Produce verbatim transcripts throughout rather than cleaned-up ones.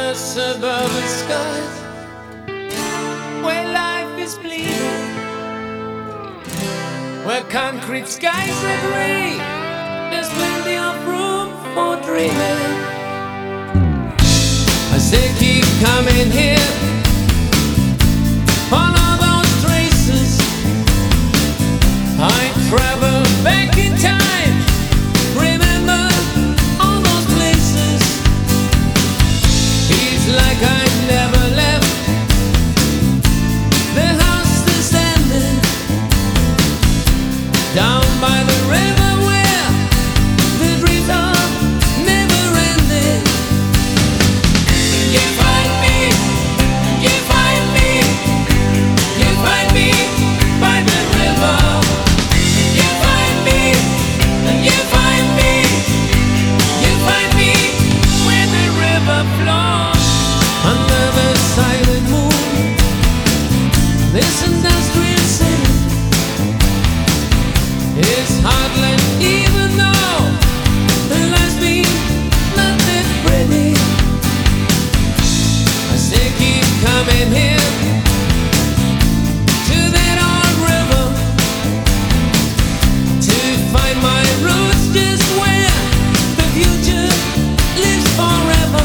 under suburban skies, where life is bleeding, where concrete skies are gray, there's plenty of room for dreaming. I say keep coming here, follow those traces. I travel back in time, remember all those places. It's like I never left, the house still standing down by the river where the dreams are never ending. You find me, you find me, you find me by the river. You find me, you find me, you find me where the river flows under the silent moon. This industrial city is heartland, even though the life's been not that pretty. I say keep coming here to that old river to find my roots, just where the future lives forever.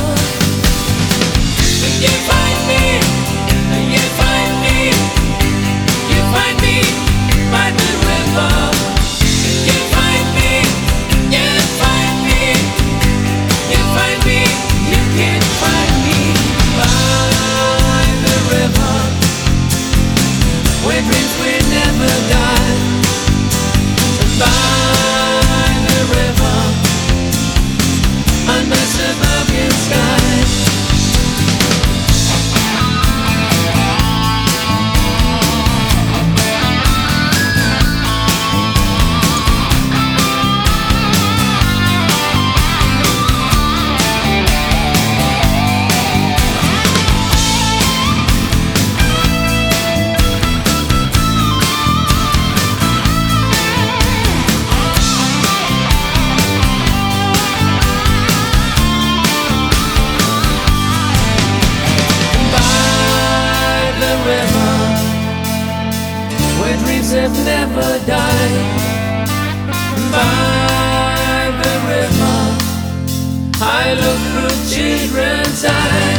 You find me, you find me, you find me by the river. You find me, you find me, you find me, you can find me by the river, where dreams will never die. By the river, under suburban skies. Where dreams have never died. By the river, I look through children's eyes.